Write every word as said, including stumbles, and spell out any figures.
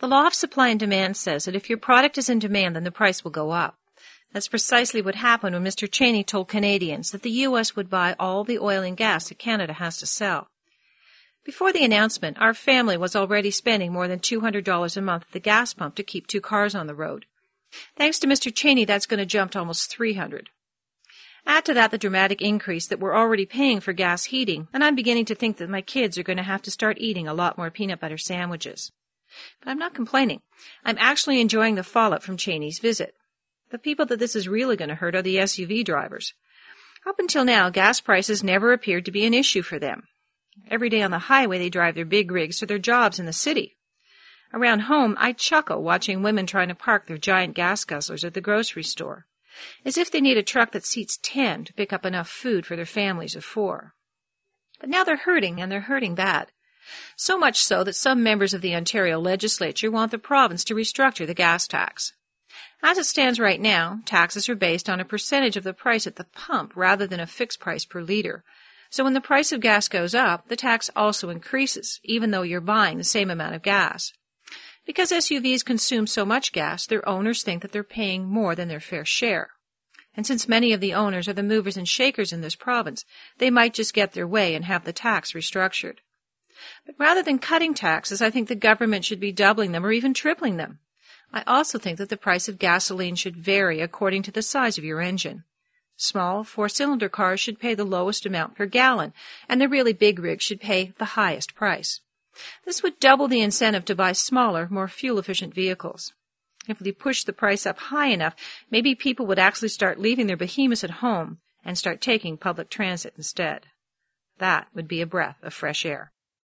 The law of supply and demand says that if your product is in demand, then the price will go up. That's precisely what happened when Mister Cheney told Canadians that the U S would buy all the oil and gas that Canada has to sell. Before the announcement, our family was already spending more than two hundred dollars a month at the gas pump to keep two cars on the road. Thanks to Mister Cheney, that's going to jump to almost three hundred dollars. Add to that the dramatic increase that we're already paying for gas heating, and I'm beginning to think that my kids are going to have to start eating a lot more peanut butter sandwiches. But I'm not complaining. I'm actually enjoying the fallout from Cheney's visit. The people that this is really going to hurt are the S U V drivers. Up until now, gas prices never appeared to be an issue for them. Every day on the highway, they drive their big rigs to their jobs in the city. Around home, I chuckle watching women trying to park their giant gas guzzlers at the grocery store, as if they need a truck that seats ten to pick up enough food for their families of four. But now they're hurting, and they're hurting bad. So much so that some members of the Ontario legislature want the province to restructure the gas tax. As it stands right now, taxes are based on a percentage of the price at the pump rather than a fixed price per liter. So when the price of gas goes up, the tax also increases, even though you're buying the same amount of gas. Because S U Vs consume so much gas, their owners think that they're paying more than their fair share. And since many of the owners are the movers and shakers in this province, they might just get their way and have the tax restructured. But rather than cutting taxes, I think the government should be doubling them or even tripling them. I also think that the price of gasoline should vary according to the size of your engine. Small four-cylinder cars should pay the lowest amount per gallon, and the really big rigs should pay the highest price. This would double the incentive to buy smaller, more fuel-efficient vehicles. If we push the price up high enough, maybe people would actually start leaving their behemoths at home and start taking public transit instead. That would be a breath of fresh air.